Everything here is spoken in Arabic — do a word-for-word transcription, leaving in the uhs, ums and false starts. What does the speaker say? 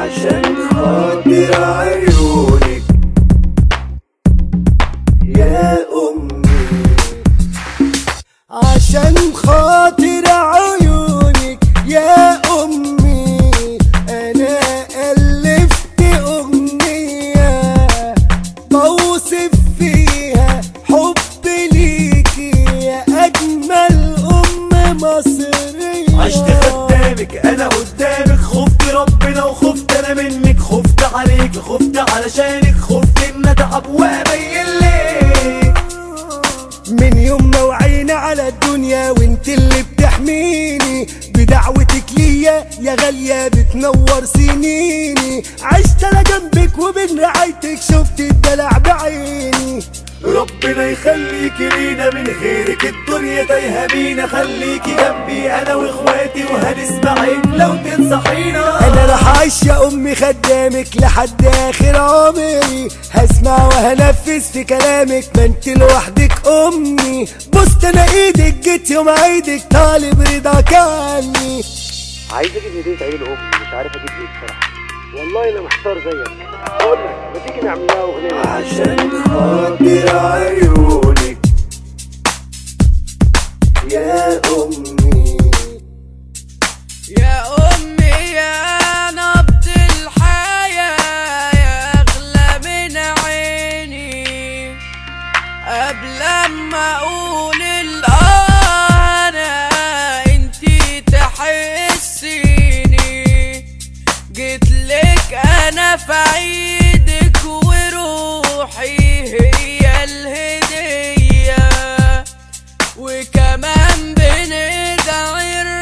عشان خاطر عيونك يا أمي، عشان خاطر عيونك يا أمي أنا ألفت أغنية بوصف فيها حبي ليكي يا أجمل أم مصرية. عشت خدامك أنا قدامك، خفت ربنا وخفت أنا منك، خفت عليك خفت علشانك، خفت إن أتعب وأبين لك. من يوم ما وعينا على الدنيا وانت اللي بتحميني بدعوتك ليا يا غالية بتنور سنيني. عشت انا جنبك وبين رعايتك شفت الدلع بعيني. ربنا يخليكي لينا، من غيرك الدنيا تايهة بينا. خليكي جنبي انا واخواتي وهنسمعك لو تنصحينا. انا راح اعيش يا امي خدامك لحد اخر عمري، هسمع وهنفذ في كلامك ما انت لوحدك امي. بصت انا ايدك جيت يوم عيدك طالب رضاك عني. عايز اجيب هديه عيد امي مش عارف اجيب ايه بصراحه، والله انا محتار زيك. اقول لك ما تيجي نعمل لها اغنيه عشان خاطر عيونك يا امي يا امي يا نبض الحياه يا اغلى من عيني. قبل ما اقول الانا انتي تحسيني. جيتلك انا في عيدك وروحي هي الهديه، وكمان بندعي